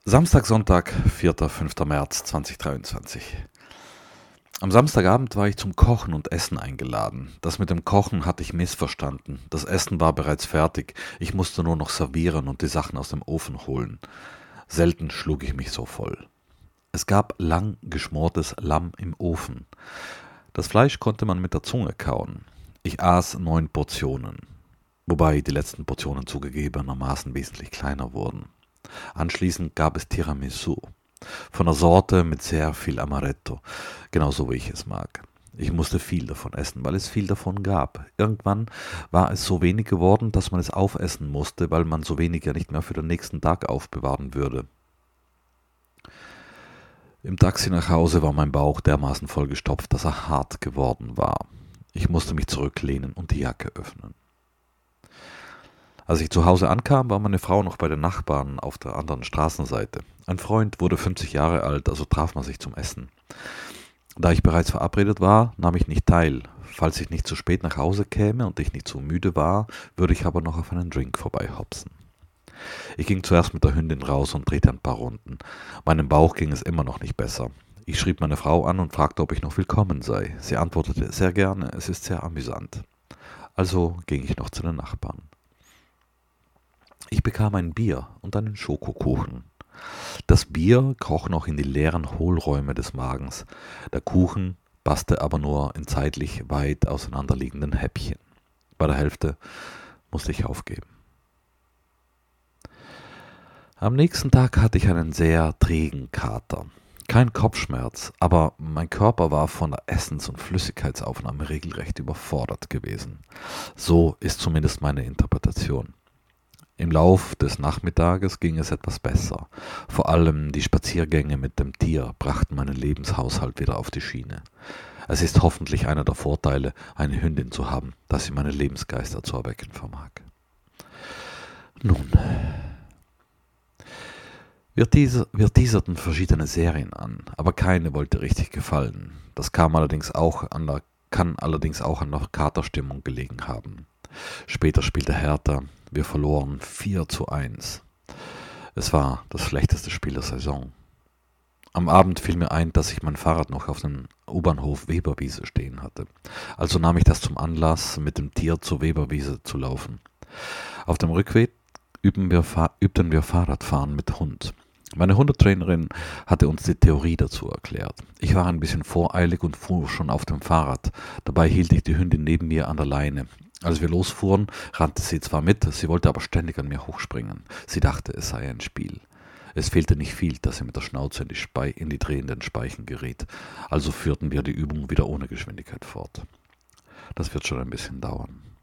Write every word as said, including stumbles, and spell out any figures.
Samstag, Sonntag, vierter, fünfter März zweitausenddreiundzwanzig. Am Samstagabend war ich zum Kochen und Essen eingeladen. Das mit dem Kochen hatte ich missverstanden. Das Essen war bereits fertig. Ich musste nur noch servieren und die Sachen aus dem Ofen holen. Selten schlug ich mich so voll. Es gab lang geschmortes Lamm im Ofen. Das Fleisch konnte man mit der Zunge kauen. Ich aß neun Portionen, wobei die letzten Portionen zugegebenermaßen wesentlich kleiner wurden. Anschließend gab es Tiramisu, von der Sorte mit sehr viel Amaretto, genauso wie ich es mag. Ich musste viel davon essen, weil es viel davon gab. Irgendwann war es so wenig geworden, dass man es aufessen musste, weil man so wenig ja nicht mehr für den nächsten Tag aufbewahren würde. Im Taxi nach Hause war mein Bauch dermaßen vollgestopft, dass er hart geworden war. Ich musste mich zurücklehnen und die Jacke öffnen. Als ich zu Hause ankam, war meine Frau noch bei den Nachbarn auf der anderen Straßenseite. Ein Freund wurde fünfzig Jahre alt, also traf man sich zum Essen. Da ich bereits verabredet war, nahm ich nicht teil. Falls ich nicht zu spät nach Hause käme und ich nicht so müde war, würde ich aber noch auf einen Drink vorbeihopsen. Ich ging zuerst mit der Hündin raus und drehte ein paar Runden. Meinem Bauch ging es immer noch nicht besser. Ich schrieb meine Frau an und fragte, ob ich noch willkommen sei. Sie antwortete, sehr gerne, es ist sehr amüsant. Also ging ich noch zu den Nachbarn. Ich bekam ein Bier und einen Schokokuchen. Das Bier kroch noch in die leeren Hohlräume des Magens. Der Kuchen passte aber nur in zeitlich weit auseinanderliegenden Häppchen. Bei der Hälfte musste ich aufgeben. Am nächsten Tag hatte ich einen sehr trägen Kater. Kein Kopfschmerz, aber mein Körper war von der Essens- und Flüssigkeitsaufnahme regelrecht überfordert gewesen. So ist zumindest meine Interpretation. Im Lauf des Nachmittages ging es etwas besser. Vor allem die Spaziergänge mit dem Tier brachten meinen Lebenshaushalt wieder auf die Schiene. Es ist hoffentlich einer der Vorteile, eine Hündin zu haben, dass sie meine Lebensgeister zu erwecken vermag. Nun, wir, teaser, wir teaserten verschiedene Serien an, aber keine wollte richtig gefallen. Das kam allerdings auch an der, kann allerdings auch an der Katerstimmung gelegen haben. Später spielte Hertha. Wir verloren vier zu eins. Es war das schlechteste Spiel der Saison. Am Abend fiel mir ein, dass ich mein Fahrrad noch auf dem U-Bahnhof Weberwiese stehen hatte. Also nahm ich das zum Anlass, mit dem Tier zur Weberwiese zu laufen. Auf dem Rückweg übten wir, übten wir Fahrradfahren mit Hund. Meine Hundetrainerin hatte uns die Theorie dazu erklärt. Ich war ein bisschen voreilig und fuhr schon auf dem Fahrrad. Dabei hielt ich die Hündin neben mir an der Leine. Als wir losfuhren, rannte sie zwar mit, sie wollte aber ständig an mir hochspringen. Sie dachte, es sei ein Spiel. Es fehlte nicht viel, dass sie mit der Schnauze in die, Spei- in die drehenden Speichen geriet. Also führten wir die Übung wieder ohne Geschwindigkeit fort. Das wird schon ein bisschen dauern.